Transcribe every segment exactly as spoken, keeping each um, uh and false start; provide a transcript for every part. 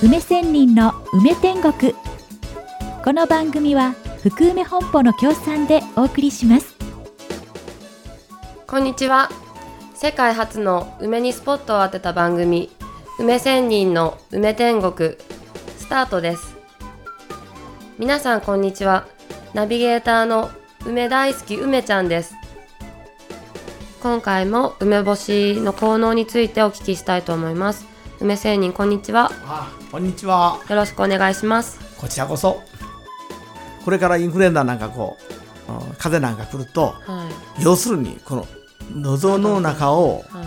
梅仙人の梅天国。この番組は福梅本舗の協賛でお送りします。 こんにちは。世界初の梅にスポットを当てた番組、梅仙人の梅天国スタートです。皆さんこんにちは。ナビゲーターの梅大好き梅ちゃんです。今回も梅干しの効能についてお聞きしたいと思います。梅仙人こんにちは。 あ、こんにちは。 よろしくお願いします。 こちらこそ。これからインフルエンザなんかこう、うん、風邪なんか来ると、はい、要するにこの喉の中を、はい、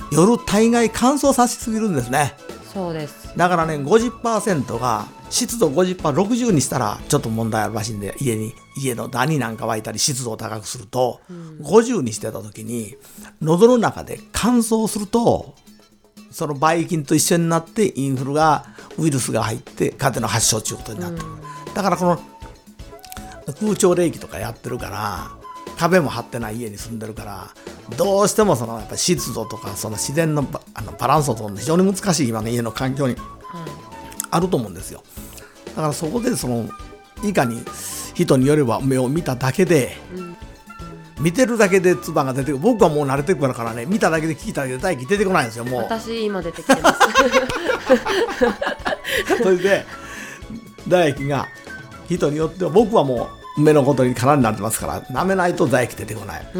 夜大概乾燥させすぎるんですね。 そうです。だからね ごじゅっパーセント が湿度 ごじゅっパーセント、ろくじゅうにしたらちょっと問題あるらしいんで、家に家のダニなんか湧いたり湿度を高くすると、うん、ごじゅうにしてた時に喉の中で乾燥すると、そのばい菌と一緒になってインフルがウイルスが入って風邪の発症ということになってくる、うん、だからこの空調冷気とかやってるから、壁も張ってない家に住んでるから、どうしてもそのやっぱ湿度とかその自然のバ、あのバランスを取るの非常に難しい今の家の環境にあると思うんですよ。だからそこでそのいかに人によれば目を見ただけで、うん見てるだけで唾が出てくる。僕はもう慣れてくるからね、見ただけで聞いただけで唾液出てこないんですよ。もう私今出てきてますそれで唾液が人によっては、僕はもう目のことに空になってますから舐めないと唾液出てこない、うん、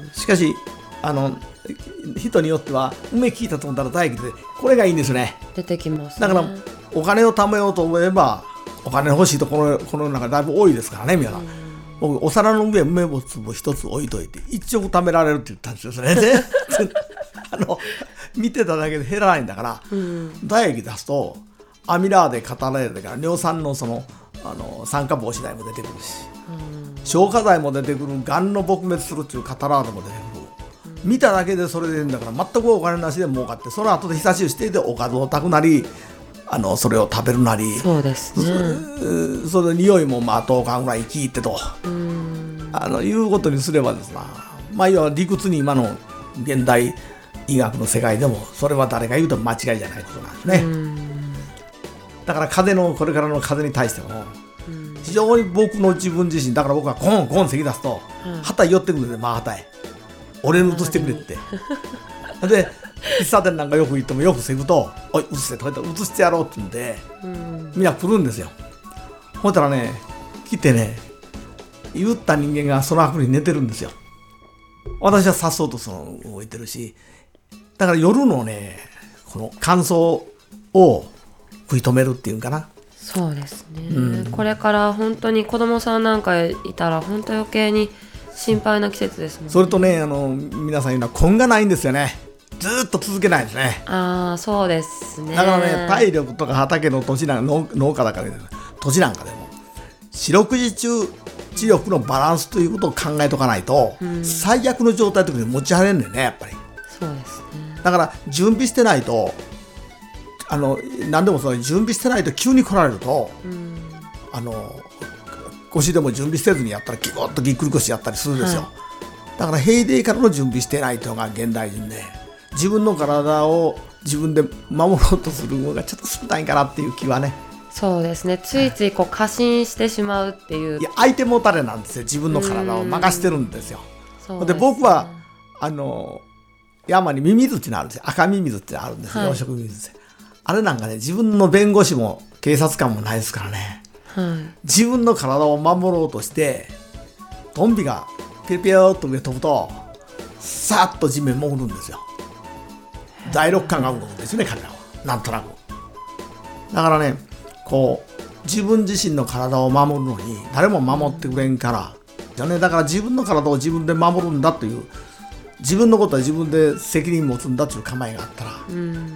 しかしあの人によっては梅聞いたと思ったら唾液で、これがいいんですね。 出てきます、 ね、だからお金を貯めようと思えばお金欲しいとこの、この中だいぶ多いですからね皆さん、うん、僕お皿の上梅干しを一つ置いといていちおく貯められるって言ったんですよ。それであの見てただけで減らないんだから、うん、唾液出すとアミラーゼ語られるから尿酸のそのあの酸化防止剤も出てくるし、うん、消化剤も出てくる、がんの撲滅するっていうカタラーゼも出てくる、うん、見ただけでそれでいいんだから、全くお金なしで儲かって、その後で久しぶりにしていておかずを炊くなり、あのそれを食べるなり、 そうですね、 それで匂いもまあとおかんぐらい効いてと、うんあのいうことにすればですな、まあ要は理屈に今の現代医学の世界でもそれは誰が言うと間違いじゃないことなんですね。うんだから風邪のこれからの風邪に対しても非常に僕の自分自身だから、僕はコンコン咳出すと、うん、旗寄ってくるんで、まあ旗へ俺に移してくれってで喫茶店なんかよく行ってもよく咳くと、おい移してと移してやろうって言うんで、うん、みんな来るんですよ。ほんたらね来てね、言った人間がその辺に寝てるんですよ。私はさっそうとその動いてるし、だから夜のねこの乾燥を食い止めるっていうんかな。 そうですね、うん、これから本当に子供さんなんかいたら本当余計に心配な季節ですもんね。 それとね、あの皆さん言うのは根がないんですよね。ずーっと続けないですね。 ああそうですね。 だからね、体力とか畑の土地なんか 農, 農家だから、ね、土地なんかでも四六時中知力のバランスということを考えとかないと、うん、最悪の状態の時に持ち上げるんだよねやっぱり。 そうですね。 だから準備してないと、あの何でもその準備してないと急に来られると、うん、あの腰でも準備せずにやったらギコッとぎっくり腰やったりするんですよ、はい、だから平デーからの準備してないというのが現代人で、自分の体を自分で守ろうとするのがちょっと少ないかなっていう気はね。 そうですね、ついついこう過信してしまうっていう、 いや相手もたれなんですよ。自分の体を任してるんですよ。そうですね。で僕はあの山にミミズってのあるんですよ。赤ミミズってあるんですよ、はい、養殖ミミズって。あれなんかね、自分の弁護士も警察官もないですからね、はい、自分の体を守ろうとしてトンビがピヨピヨっと上飛ぶとさっと地面潜るんですよ。第六感が動くんですね彼らは。なんとなくだからね、こう自分自身の体を守るのに誰も守ってくれんからじゃね。だから自分の体を自分で守るんだという、自分のことは自分で責任持つんだという構えがあったら、うん、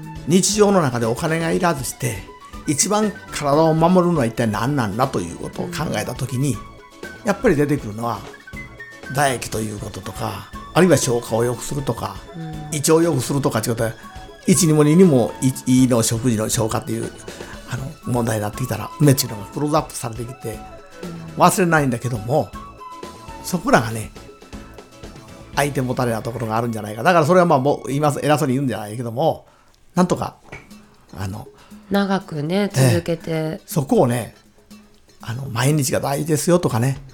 日常の中でお金がいらずして一番体を守るのは一体何なんだということを考えたときに、やっぱり出てくるのは唾液ということとか、あるいは消化を良くするとか、うん、胃腸を良くするとかっていうことは、いちにもににも胃の食事の消化っていうあの問題になってきたら、梅っていうのがクローズアップされてきて忘れないんだけども、そこらがね相手もたれなところがあるんじゃないか。だからそれはまあもう今偉そうに言うんじゃないけども、なんとかあの長くね続けて、 えー、そこをねあの毎日が大事ですよとかね、うん、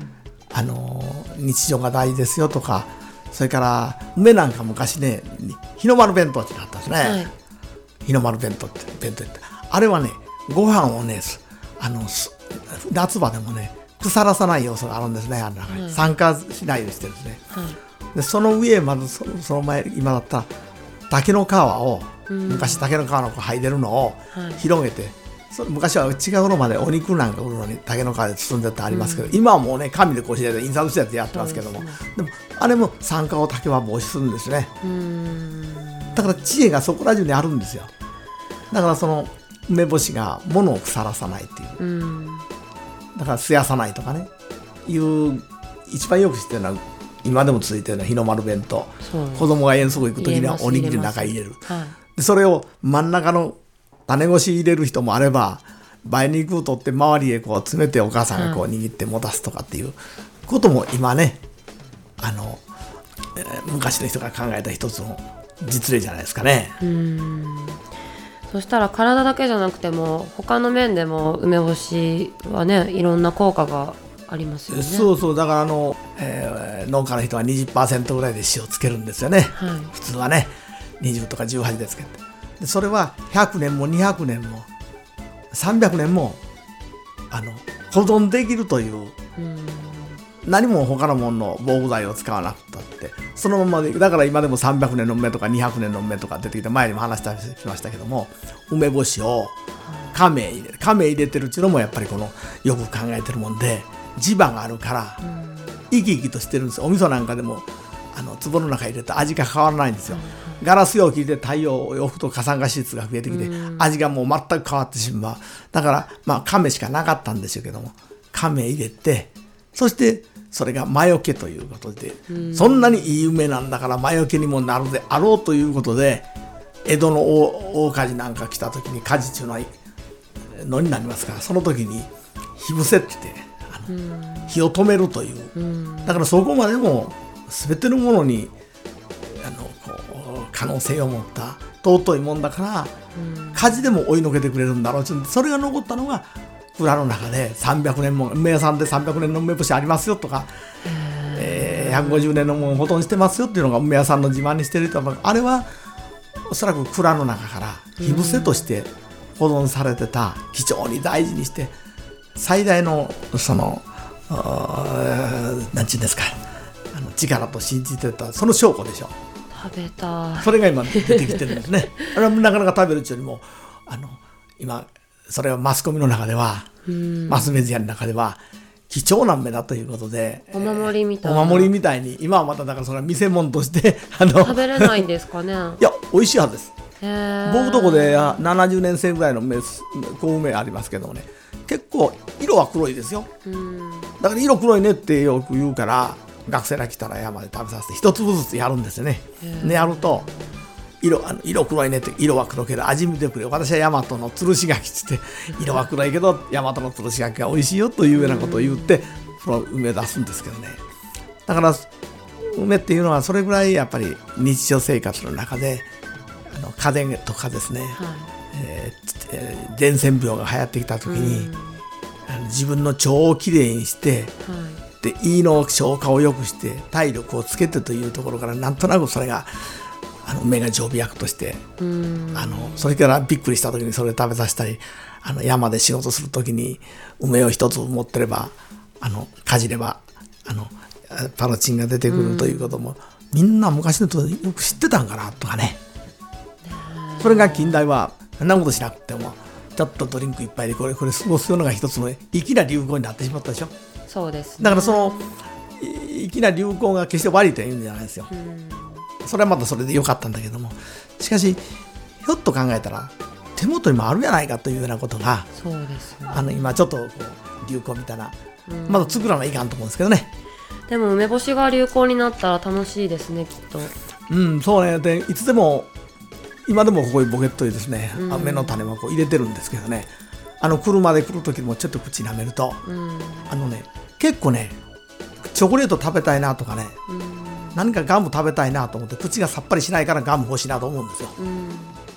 あの日常が大事ですよとか、それから梅なんか昔ね日の丸弁当ってなったんですね、はい、日の丸弁当って弁当ってあれはねご飯をねあの夏場でもね腐らさない要素があるんですね。あの中に、はい、酸化しないようにしてるんですね、はい、でその上まず そ, その前今だったら竹の皮を、うん、昔竹の皮のこう剥いでるのを広げて、はい、そ昔は違うのまでお肉なんか売るのに竹の皮で包んでってありますけど、うん、今はもうね紙でこうして印刷してやってやってますけども、 で,、ね、でもあれも酸化を竹は防止するんですね。うん、だから知恵がそこら中にあるんですよ。だからその梅干しが物を腐らさないっていう、うん、だからすやさないとかねいう一番よく知ってるのは今でも続いてるのは日の丸弁当、子供が遠足行く時にはおにぎりの中に入れる、はい、でそれを真ん中の種ごし入れる人もあれば梅肉を取って周りへこう詰めてお母さんがこう握って持たすとかっていうことも今ねあの、えー、昔の人が考えた一つの実例じゃないですかね。 うーん、そしたら体だけじゃなくても他の面でも梅干しはねいろんな効果がありますよね。 そうそう、だからあの、えー、農家の人は にじゅっパーセント ぐらいで塩つけるんですよね、はい、普通はねにじゅうとかじゅうはちでつけて、でそれはひゃくねんもにひゃくねんもさんびゃくねんもあの保存できるという、うん、何も他のものの防腐剤を使わなくたってそのままで、だから今でもさんびゃくねんの梅とかにひゃくねんの梅とか出てきて前にも話したりしましたけども、梅干しを亀入れる亀入れてるっていうのもやっぱりこのよく考えてるもんで磁場があるから生き生きとしてるんですよ。お味噌なんかでもあの壺の中入れた味が変わらないんですよ。ガラス容器で太陽を置くと過酸化脂質が増えてきて味がもう全く変わってしまう。だからまあ亀しかなかったんですけども亀入れて、そしてそれが魔除けということで、そんなにいい梅なんだから魔除けにもなるであろうということで、江戸の 大, 大火事なんか来た時に火事中ののになりますから、その時に火伏せって言ってあの火を止めるという、だからそこまでも全てのものにあのこう可能性を持った尊いもんだから、火事でも追いのけてくれるんだろう。それが残ったのが蔵の中でさんびゃくねんも梅屋さんでさんびゃくねんの梅干しありますよとか、えー、ひゃくごじゅうねんのもん保存してますよっていうのが梅屋さんの自慢にしてると、あれはおそらく蔵の中から火伏せとして保存されてた、貴重に大事にして最大のその何て言うんですか、あの力と信じてたその証拠でしょ。 食べたそれが今出てきてるんですね。あれはなかなか食べるうちよりもあの今それはマスコミの中ではマスメディアの中では貴重な梅だということでお守りみたいなお守りみたいに今はまただからそれは見せ物としてあの食べれないんですかね。いや美味しいはずです。僕とこでななじゅうねん生ぐらいの梅小梅ありますけどもね、結構色は黒いですよ。だから色黒いねってよく言うから学生が来たら山で食べさせて一粒ずつやるんですよね。でやると色, あの色黒いねって色は黒いけど味見てくれ、私は大和のつるし柿つって色は黒いけど大和のつるし柿が美味しいよというようなことを言ってその梅出すんですけどね。だから梅っていうのはそれぐらいやっぱり日常生活の中であの風邪とかですね、はいえーえー、伝染病が流行ってきた時に、あの自分の腸をきれいにして、はい、で胃の消化を良くして体力をつけてというところからなんとなくそれがあの梅が常備薬としてあのそれからびっくりした時にそれ食べさせたり、あの山で仕事する時に梅を一つ持ってればあのかじればあのパロチンが出てくるということもみんな昔の人よく知ってたんかなとかね。それが近代はそんなことしなくてもちょっとドリンクいっぱいでこれこれ過ごすようなのが一つの粋な流行になってしまったでしょ。 そうですね。 だからその粋な流行が決して悪いとは言うんじゃないですよ。それはまたそれで良かったんだけども、しかしひょっと考えたら手元にもあるやないかというようなことが、 そうですね、 あの今ちょっとこう流行みたいな、まだ作らないかんと思うんですけどね。 でも梅干しが流行になったら楽しいですね、きっと。 うんそうね。でいつでも今でもここにボケットにですね、うん、梅の種もこう入れてるんですけどね、あの車で来る時もちょっと口舐めると、うん、あのね結構ねチョコレート食べたいなとかね、うん、何かガム食べたいなと思って口がさっぱりしないからガム欲しいなと思うんですよ、うん、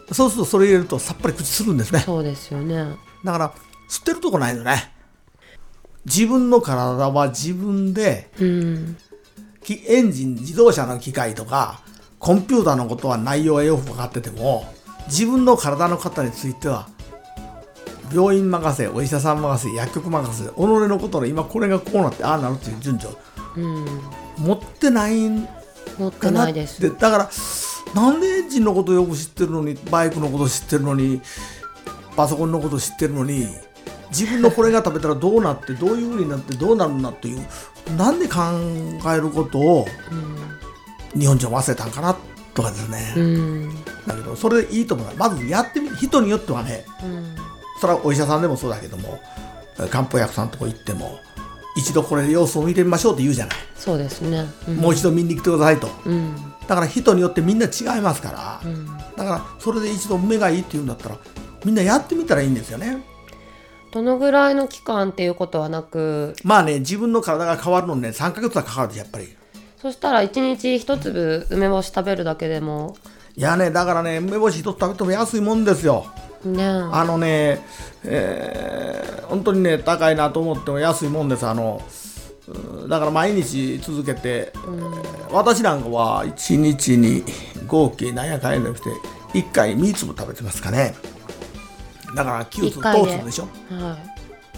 そうするとそれ入れるとさっぱり口するんですね。 そうですよね。 だから吸ってるとこないのね。自分の体は自分で、 うん、 エンジン自動車の機械とかコンピューターのことは内容がよく分かってても、自分の体の方については病院任せ、お医者さん任せ、薬局任せ、己のことの今これがこうなってああなるっていう順序、うん、持ってないんかなって。 持ってないです。 だからなんでエンジンのことをよく知ってるのに、バイクのことを知ってるのに、パソコンのことを知ってるのに、自分のこれが食べたらどうなってどういう風になってどうなるんだっていう、なんで考えることを日本人は忘れたんかなとかですね、うん、だけどそれでいいと思う。まずやってみて、人によってはね、うん、それはお医者さんでもそうだけども、漢方薬さんのとこ行っても一度これで様子を見てみましょうって言うじゃない。 そうですね、うん、 もう一度見に来てくださいと、うん、だから人によってみんな違いますから、うん、だからそれで一度目がいいって言うんだったらみんなやってみたらいいんですよね。 どのぐらいの期間っていうことはなく、 まあね、自分の体が変わるのにねさんかげつはかかるでやっぱり。 そしたらいちにちひとつぶ梅干し食べるだけでも。 いやね、だからね、梅干しひとつ食べても安いもんですよ、ね、あのね、えー、本当にね高いなと思っても安いもんです。あのだから毎日続けて、うん、私なんかはいちにちに合計何やかんやなくていっかいにつぶ食べてますかね。だからきゅうつぶとおつぶでしょ、はい、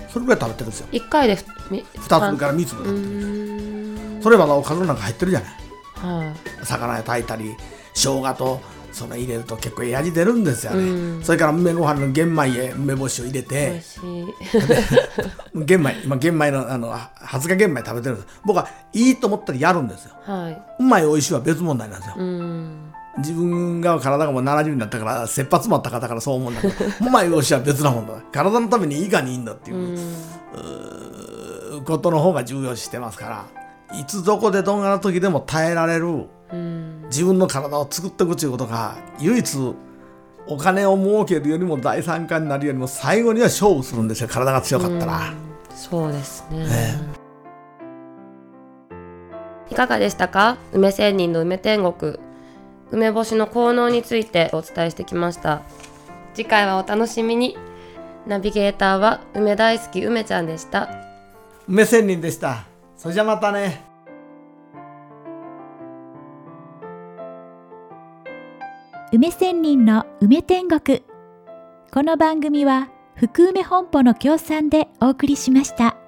それぐらい食べてるんですよ。いっかいでにつぶからみつぶだって。それまだおかずなんか入ってるじゃない、はい、魚や炊いたり生姜とその入れると結構ええ味出るんですよね、うん、それから梅ご飯の玄米へ梅干しを入れて、玄米今玄米 の, あの発芽玄米食べてるんです。僕はいいと思ったらやるんですよ、はい、うまいおいしいは別問題なんですよ、うん、自分が体がもうななじゅうになったから切羽詰まった方からそう思うんだけどうまいおいしいは別なもんだ。体のためにいかにいいんだっていう、うん、うことの方が重要視してますから、いつどこでどんな時でも耐えられる、うん、自分の体を作っていくということが唯一お金を儲けるよりも第三冠になるよりも最後には勝負するんですよ、体が強かったら、うん、 そうですね、ね。いかがでしたか？梅仙人の梅天国、梅干しの効能についてお伝えしてきました。次回はお楽しみに。ナビゲーターは梅大好き梅ちゃんでした。 梅仙人でした。それじゃまたね。 梅仙人の梅天国。この番組は福梅本舗の協賛でお送りしました。